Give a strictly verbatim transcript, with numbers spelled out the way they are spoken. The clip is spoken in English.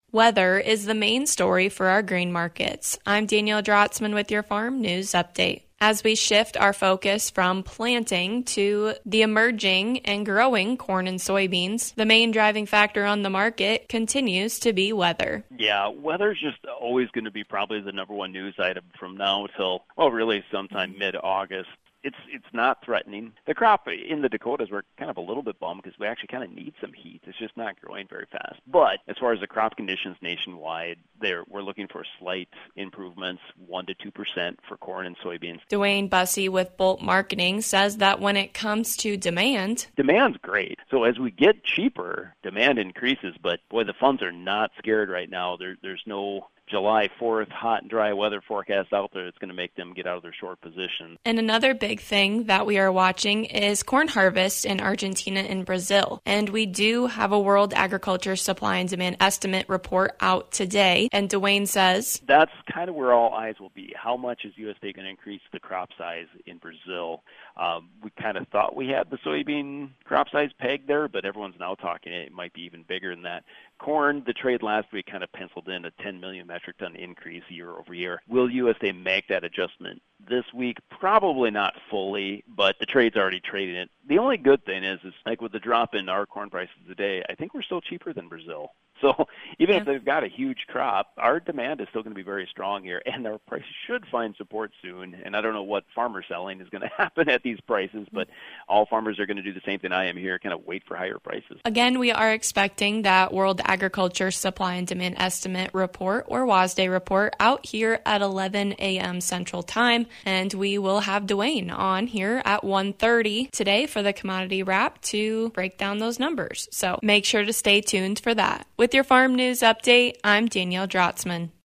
Weather is the main story for our grain markets. I'm Danielle Drotzman with your Farm News Update. As we shift our focus from planting to the emerging and growing corn and soybeans, the main driving factor on the market continues to be weather. Yeah, weather's just always going to be probably the number one news item from now till, well, really sometime mid-August. It's it's not threatening. The crop in the Dakotas, we're kind of a little bit bummed because we actually kind of need some heat. It's just not growing very fast. But as far as the crop conditions nationwide, there we're looking for slight improvements, one to two percent for corn and soybeans. Dwayne Bussey with Bolt Marketing says that when it comes to demand, demand's great. So as we get cheaper, demand increases. But boy, the funds are not scared right now. There there's no July fourth hot and dry weather forecast out there that's going to make them get out of their short position. And another big thing that we are watching is corn harvest in Argentina and Brazil. And we do have a World Agriculture Supply and Demand Estimate report out today. And Dwayne says, that's kind of where all eyes will be. How much is U S D A going to increase the crop size in Brazil? Um, we kind of thought we had the soybean crop size pegged there, but everyone's now talking it might be even bigger than that. Corn, the trade last week kind of penciled in a ten million metric ton increase year over year. Will U S D A make that adjustment this week? Probably not fully, but the trade's already trading it. The only good thing is, is like with the drop in our corn prices today, I think we're still cheaper than Brazil. So even yeah. if they've got a huge crop, our demand is still going to be very strong here, and our prices should find support soon. And I don't know what farmer selling is going to happen at these prices, but all farmers are going to do the same thing I am here, kind of wait for higher prices. Again, we are expecting that World Agriculture Supply and Demand Estimate report, or WASDE report, out here at eleven a.m. Central Time, and we will have Dwayne on here at one thirty today for the Commodity Wrap to break down those numbers. So make sure to stay tuned for that. With your Farm News Update, I'm Danielle Drotzman.